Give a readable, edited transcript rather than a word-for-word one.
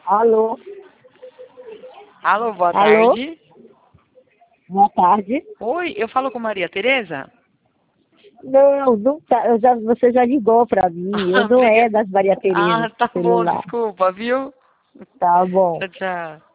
Alô? Alô, boa Alô? tarde. Boa tarde. Oi, eu falo com Maria Tereza? Não, não tá. Você já ligou pra mim. Eu não Briga- é das Maria Tereza Ah, tá bom, celular. desculpa, viu? Tá bom. Tchau, tchau.